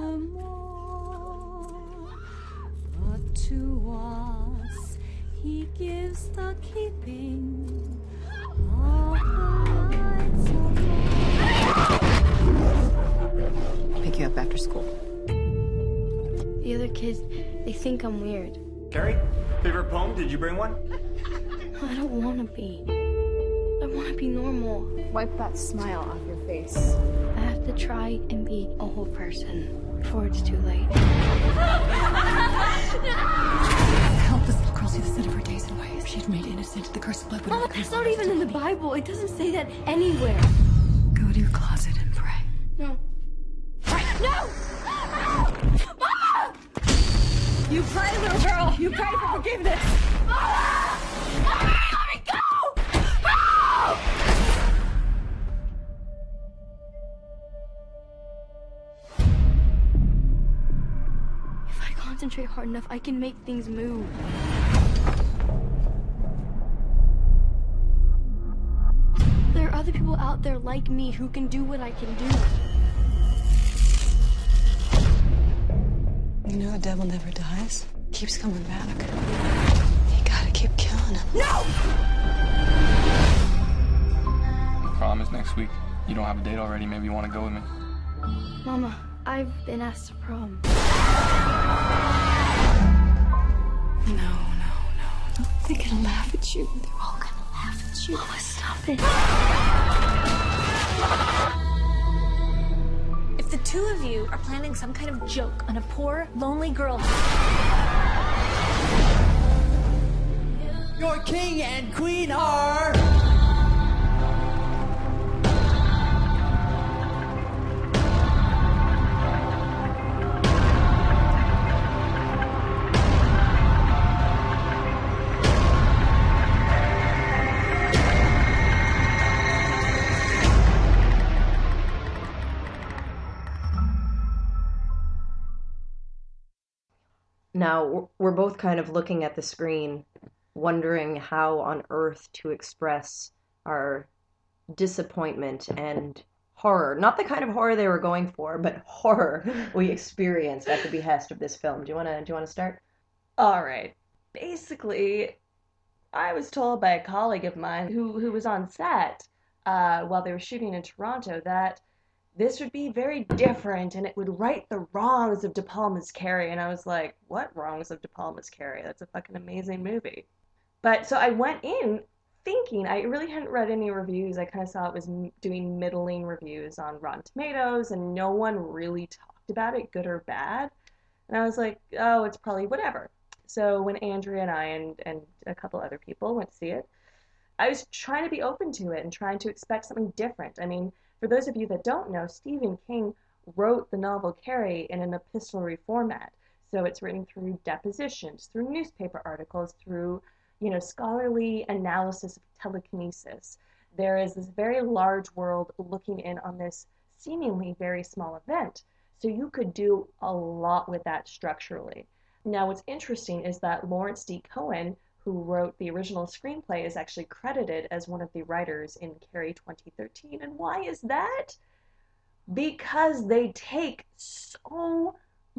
evermore. But to us he gives the keeping of the lights of life. Pick you up after school. The other kids, they think I'm weird. Carrie, favorite poem? Did you bring one? I don't want to be. I want to be normal. Wipe that smile off your face. I have to try and be a whole person before it's too late. Help this little girl see the sin of her days and ways. She'd made innocent. The curse of blood would Mama, that's not even in the Bible. It doesn't say that anywhere. Go to your closet and pray. No. No! Mama! You pray, little girl. You pray for forgiveness. Mama! Mama, let me go! Help! If I concentrate hard enough, I can make things move. There are other people out there like me who can do what I can do. You know the devil never dies. Keeps coming back. You gotta keep killing him. No! Prom is next week. You don't have a date already. Maybe you want to go with me. Mama, I've been asked to prom. No. They're gonna laugh at you. They're all gonna laugh at you. Mama, stop it. If the two of you are planning some kind of joke on a poor, lonely girl... Your king and queen are... Now, we're both kind of looking at the screen, wondering how on earth to express our disappointment and horror. Not the kind of horror they were going for, but horror we experienced at the behest of this film. Do you want to start? All right. Basically, I was told by a colleague of mine who was on set while they were shooting in Toronto that this would be very different and it would right the wrongs of De Palma's Carrie. And I was like, what wrongs of De Palma's Carrie? That's a fucking amazing movie. But so I went in thinking, I really hadn't read any reviews. I kind of saw it was doing middling reviews on Rotten Tomatoes and no one really talked about it, good or bad. And I was like, oh, it's probably whatever. So when Andrea and I and a couple other people went to see it, I was trying to be open to it and trying to expect something different. I mean, for those of you that don't know, Stephen King wrote the novel Carrie in an epistolary format. So it's written through depositions, through newspaper articles, through, scholarly analysis of telekinesis. There is this very large world looking in on this seemingly very small event. So you could do a lot with that structurally. Now, what's interesting is that Lawrence D. Cohen, who wrote the original screenplay, is actually credited as one of the writers in Carrie 2013. And why is that? Because they take so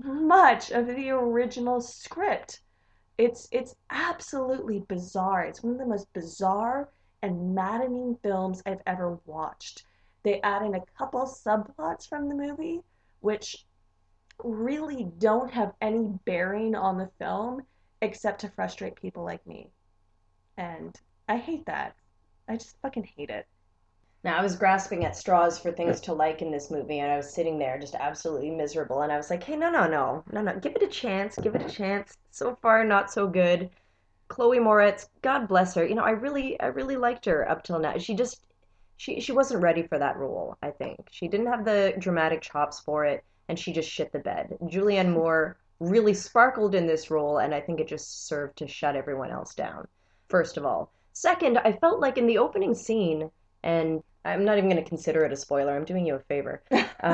much of the original script. It's absolutely bizarre. It's one of the most bizarre and maddening films I've ever watched. They add in a couple subplots from the movie, which really don't have any bearing on the film except to frustrate people like me. And I hate that. I just fucking hate it. Now, I was grasping at straws for things to like in this movie, and I was sitting there just absolutely miserable, and I was like, hey, no, give it a chance, So far, not so good. Chloe Moretz, God bless her. I really liked her up till now. She wasn't ready for that role, I think. She didn't have the dramatic chops for it, and she just shit the bed. Julianne Moore really sparkled in this role, and I think it just served to shut everyone else down, first of all. Second, I felt like in the opening scene, and I'm not even going to consider it a spoiler, I'm doing you a favor.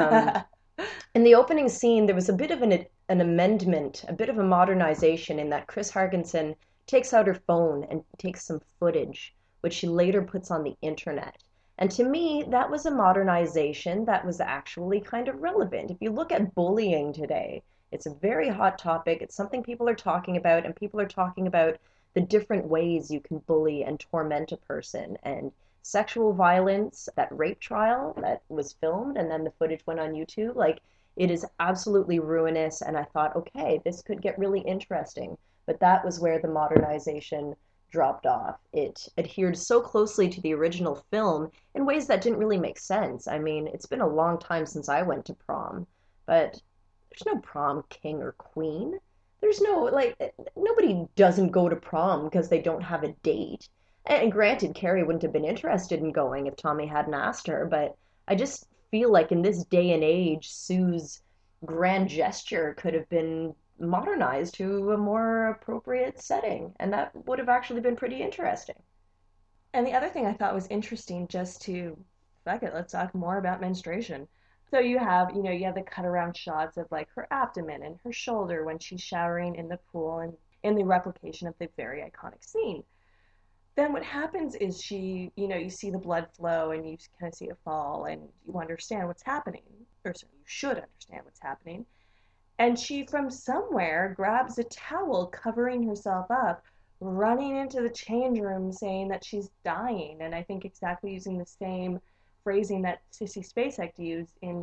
In the opening scene, there was a bit of an amendment, a bit of a modernization in that Chris Hargensen takes out her phone and takes some footage, which she later puts on the internet. And to me, that was a modernization that was actually kind of relevant. If you look at bullying today, it's a very hot topic. It's something people are talking about, and people are talking about the different ways you can bully and torment a person. And sexual violence, that rape trial that was filmed, and then the footage went on YouTube, like, it is absolutely ruinous. And I thought, okay, this could get really interesting. But that was where the modernization dropped off. It adhered so closely to the original film in ways that didn't really make sense. I mean, it's been a long time since I went to prom, but there's no prom king or queen. There's no, like, nobody doesn't go to prom because they don't have a date. And granted, Carrie wouldn't have been interested in going if Tommy hadn't asked her, but I just feel like in this day and age, Sue's grand gesture could have been modernized to a more appropriate setting, and that would have actually been pretty interesting. And the other thing I thought was interesting, just to, fuck it, let's talk more about menstruation. So you have the cut around shots of like her abdomen and her shoulder when she's showering in the pool, and in the replication of the very iconic scene. Then what happens is she, you see the blood flow and you kind of see it fall and you understand what's happening, or so you should understand what's happening. And she, from somewhere, grabs a towel, covering herself up, running into the change room saying that she's dying. And I think exactly using the same phrasing that Sissy Spacek used in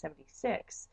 1976.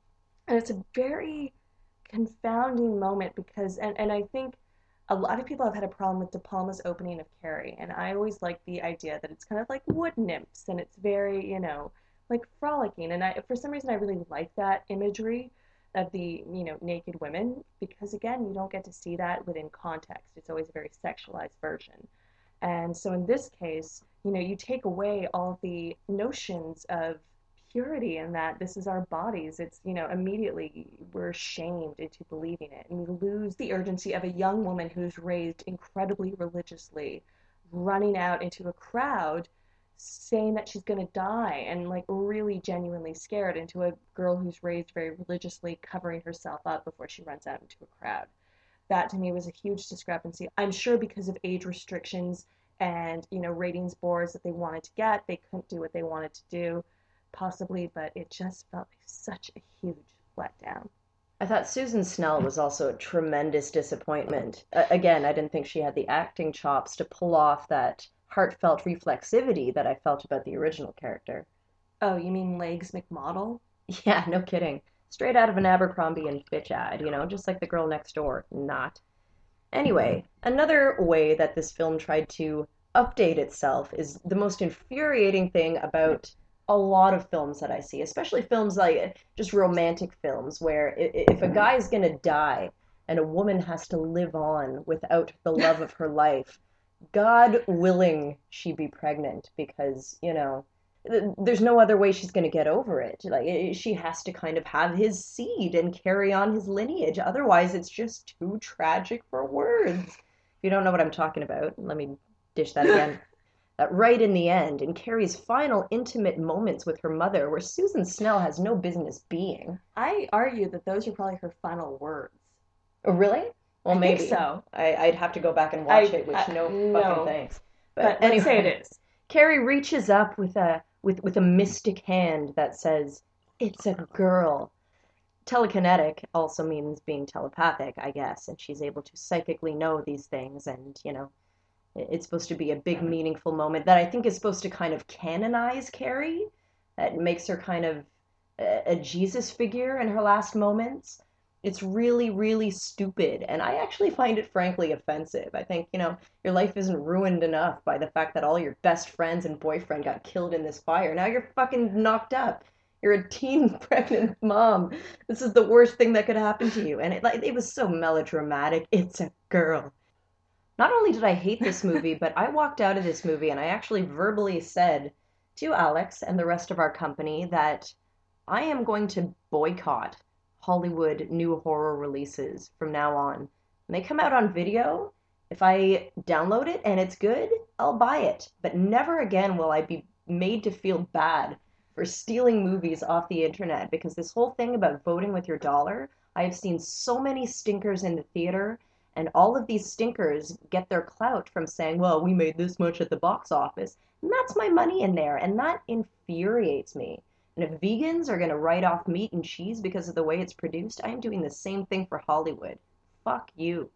And it's a very confounding moment because, and I think a lot of people have had a problem with De Palma's opening of Carrie. And I always like the idea that it's kind of like wood nymphs and it's very, like frolicking. And for some reason, I really like that imagery of the, naked women, because again, you don't get to see that within context. It's always a very sexualized version. And so in this case, you take away all the notions of purity and that this is our bodies. It's, immediately we're shamed into believing it. And we lose the urgency of a young woman who's raised incredibly religiously, running out into a crowd saying that she's going to die and like really genuinely scared, into a girl who's raised very religiously covering herself up before she runs out into a crowd. That to me was a huge discrepancy. I'm sure because of age restrictions and, ratings boards that they wanted to get, they couldn't do what they wanted to do, possibly, but it just felt like such a huge letdown. I thought Susan Snell was also a tremendous disappointment. Again, I didn't think she had the acting chops to pull off that heartfelt reflexivity that I felt about the original character. Oh, you mean Legs McModel? Yeah, no kidding. Straight out of an Abercrombie and Fitch ad, just like the girl next door. Not. Anyway, another way that this film tried to update itself is the most infuriating thing about a lot of films that I see, especially films like just romantic films, where if a guy is gonna die and a woman has to live on without the love of her life, God willing she be pregnant, because, there's no other way she's going to get over it. Like, she has to kind of have his seed and carry on his lineage. Otherwise, it's just too tragic for words. If you don't know what I'm talking about, let me dish that again. Right in the end, in Carrie's final intimate moments with her mother, where Susan Snell has no business being. I argue that those are probably her final words. Oh, really? Well, I maybe think so. I'd have to go back and watch it, which no fucking thanks. But anyway, let's say it is. Carrie reaches up with a mystic hand that says, "It's a girl." telekinetic also means being telepathic, I guess, and she's able to psychically know these things, and, you know, it's supposed to be a big, meaningful moment that I think is supposed to kind of canonize Carrie. That makes her kind of a Jesus figure in her last moments. It's really, really stupid, and I actually find it frankly offensive. I think, you know, your life isn't ruined enough by the fact that all your best friends and boyfriend got killed in this fire. Now you're fucking knocked up. You're a teen pregnant mom. This is the worst thing that could happen to you. And it was so melodramatic. It's a girl. Not only did I hate this movie, but I walked out of this movie and I actually verbally said to Alex and the rest of our company that I am going to boycott Hollywood new horror releases from now on. When they come out on video, if I download it and it's good, I'll buy it. But never again will I be made to feel bad for stealing movies off the internet, because this whole thing about voting with your dollar, I have seen so many stinkers in the theater, and all of these stinkers get their clout from saying, well, we made this much at the box office, and that's my money in there, and that infuriates me. And if vegans are going to write off meat and cheese because of the way it's produced, I'm doing the same thing for Hollywood. Fuck you.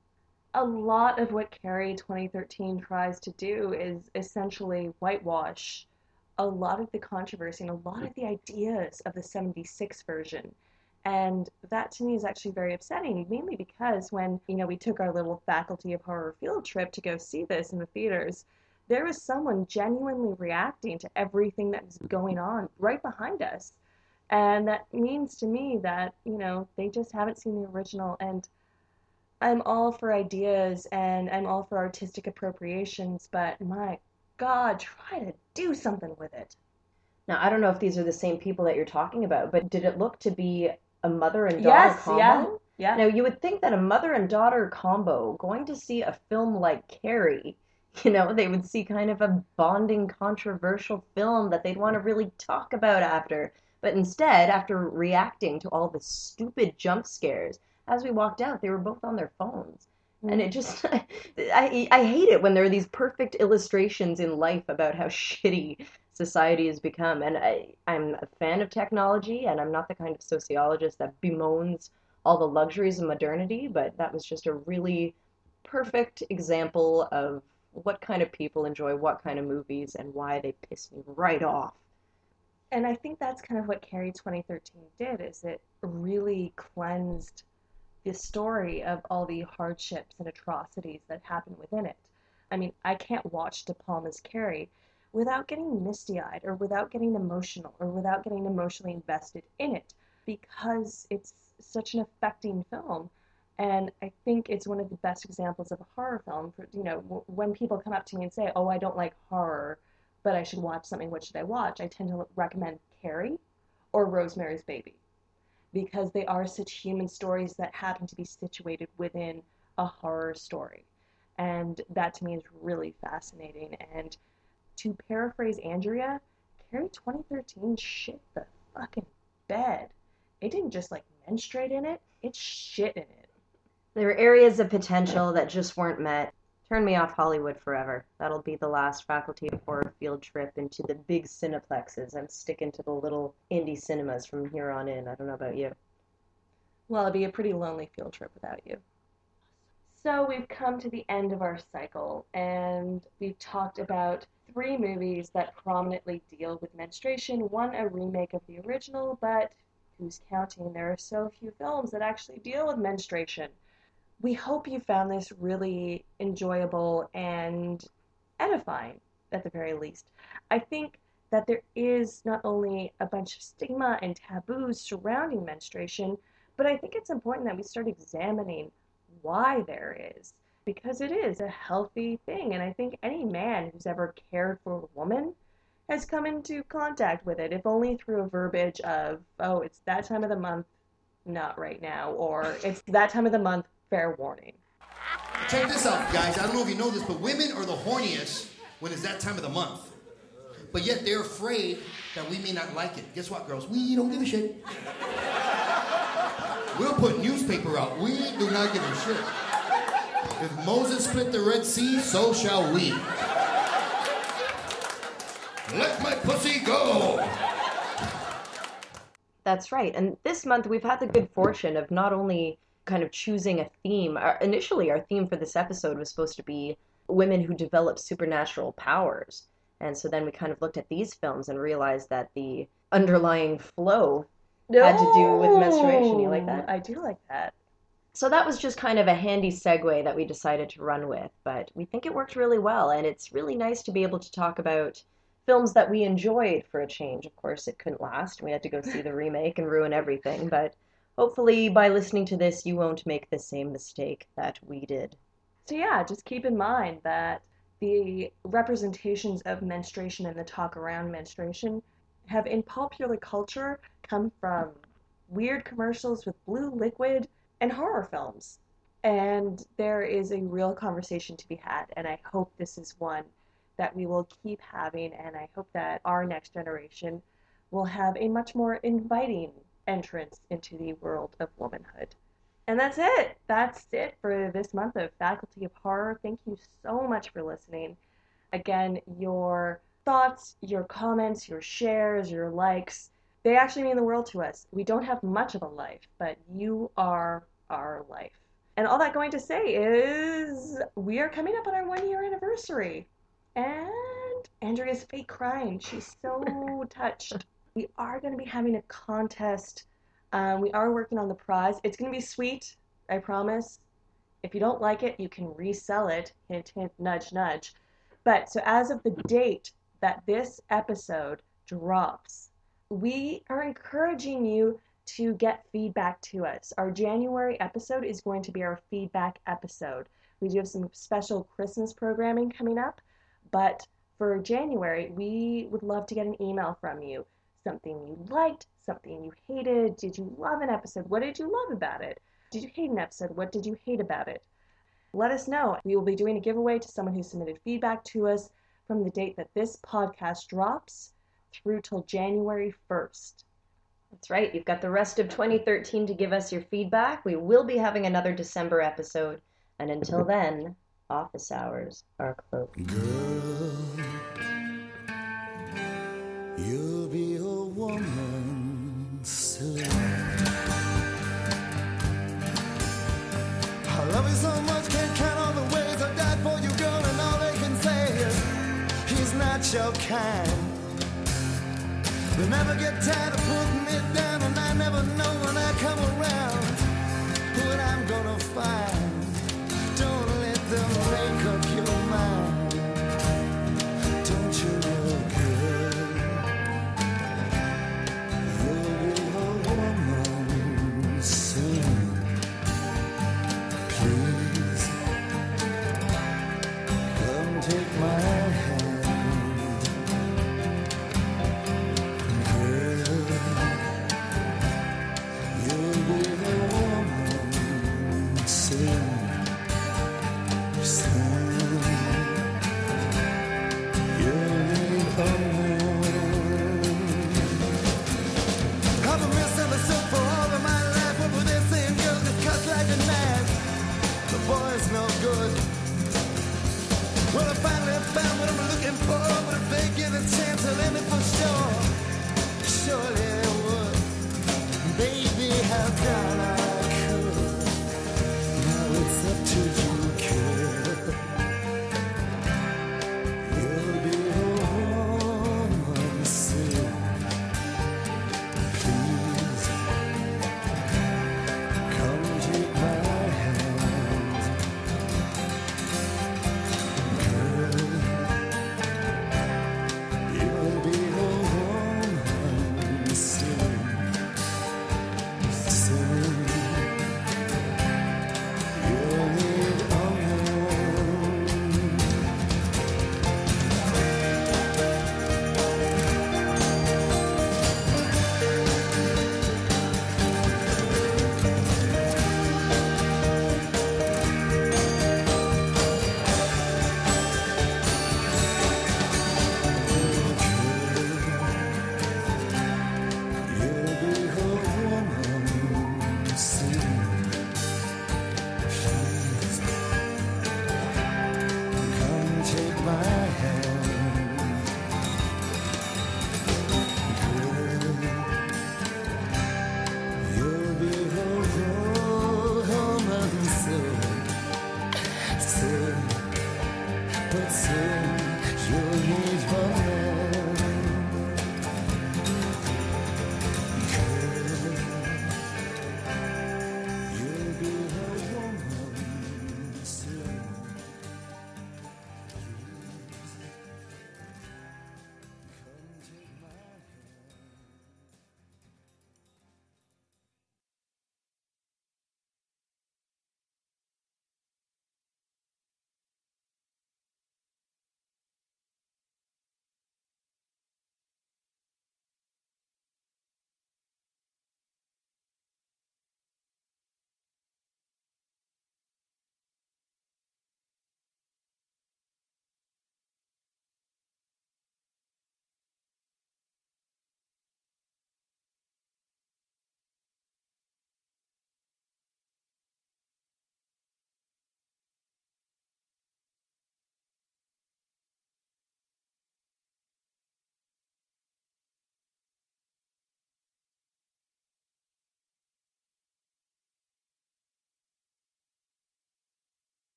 A lot of what Carrie 2013 tries to do is essentially whitewash a lot of the controversy and a lot of the ideas of the 76 version. And that to me is actually very upsetting, mainly because when, you know, we took our little Faculty of Horror field trip to go see this in the theaters, there was someone genuinely reacting to everything that was going on right behind us. And that means to me that, you know, they just haven't seen the original. And I'm all for ideas and I'm all for artistic appropriations, but my God, try to do something with it. Now, I don't know if these are the same people that you're talking about, but did it look to be a mother and daughter combo? Yeah. Now, you would think that a mother and daughter combo going to see a film like Carrie, you know, they would see kind of a bonding, controversial film that they'd want to really talk about after. But instead, after reacting to all the stupid jump scares, as we walked out, they were both on their phones. And it just, I hate it when there are these perfect illustrations in life about how shitty society has become. And I'm a fan of technology, and I'm not the kind of sociologist that bemoans all the luxuries of modernity, but that was just a really perfect example of what kind of people enjoy what kind of movies and why they piss me right off. And I think that's kind of what Carrie 2013 did, is it really cleansed the story of all the hardships and atrocities that happen within it. I mean, I can't watch De Palma's Carrie without getting misty-eyed or without getting emotional or without getting emotionally invested in it, because it's such an affecting film. And I think it's one of the best examples of a horror film. For, you know, when people come up to me and say, oh, I don't like horror, but I should watch something, what should I watch? I tend to recommend Carrie or Rosemary's Baby, because they are such human stories that happen to be situated within a horror story. And that to me is really fascinating. And to paraphrase Andrea, Carrie 2013 shit the fucking bed. It didn't just like menstruate in it, it shit in it. There were areas of potential that just weren't met. Turn me off Hollywood forever. That'll be the last Faculty of Horror field trip into the big cineplexes. I'm sticking to the little indie cinemas from here on in. I don't know about you. Well, it'd be a pretty lonely field trip without you. So we've come to the end of our cycle, and we've talked about 3 movies that prominently deal with menstruation. One, a remake of the original, but who's counting? There are so few films that actually deal with menstruation. We hope you found this really enjoyable and edifying, at the very least. I think that there is not only a bunch of stigma and taboos surrounding menstruation, but I think it's important that we start examining why there is, because it is a healthy thing. And I think any man who's ever cared for a woman has come into contact with it, if only through a verbiage of, oh, it's that time of the month, not right now, or it's that time of the month, fair warning. Check this out, guys. I don't know if you know this, but women are the horniest when it's that time of the month. But yet they're afraid that we may not like it. Guess what, girls? We don't give a shit. We'll put newspaper out. We do not give a shit. If Moses split the Red Sea, so shall we. Let my pussy go. That's right. And this month we've had the good fortune of not only kind of choosing a theme. Initially, our theme for this episode was supposed to be women who develop supernatural powers. And so then we kind of looked at these films and realized that the underlying flow had to do with menstruation. You like that? I do like that. So that was just kind of a handy segue that we decided to run with, but we think it worked really well, and it's really nice to be able to talk about films that we enjoyed for a change. Of course, it couldn't last. We had to go see the remake and ruin everything, but hopefully by listening to this, you won't make the same mistake that we did. So yeah, just keep in mind that the representations of menstruation and the talk around menstruation have in popular culture come from weird commercials with blue liquid and horror films. And there is a real conversation to be had, and I hope this is one that we will keep having, and I hope that our next generation will have a much more inviting entrance into the world of womanhood. And that's it. That's it for this month of Faculty of Horror. Thank you so much for listening. Again, your thoughts, your comments, your shares, your likes, they actually mean the world to us. We don't have much of a life, but you are our life. And all that going to say is we are coming up on our 1-year anniversary. And Andrea's fake crying. She's so touched. We are going to be having a contest. We are working on the prize. It's going to be sweet, I promise. If you don't like it, you can resell it. Hint, hint, nudge, nudge. But so as of the date that this episode drops, we are encouraging you to get feedback to us. Our January episode is going to be our feedback episode. We do have some special Christmas programming coming up, but for January, we would love to get an email from you. Something you liked, something you hated. Did you love an episode? What did you love about it? Did you hate an episode? What did you hate about it? Let us know. We will be doing a giveaway to someone who submitted feedback to us from the date that this podcast drops through till January 1st. That's right. You've got the rest of 2013 to give us your feedback. We will be having another December episode. And until then, office hours are closed. Girl, you'll be a woman soon. I love you so much, can't count all the ways I died for you, girl, and all they can say is he's not your kind. They never get tired of putting it down, and I never know when I come around what I'm gonna find.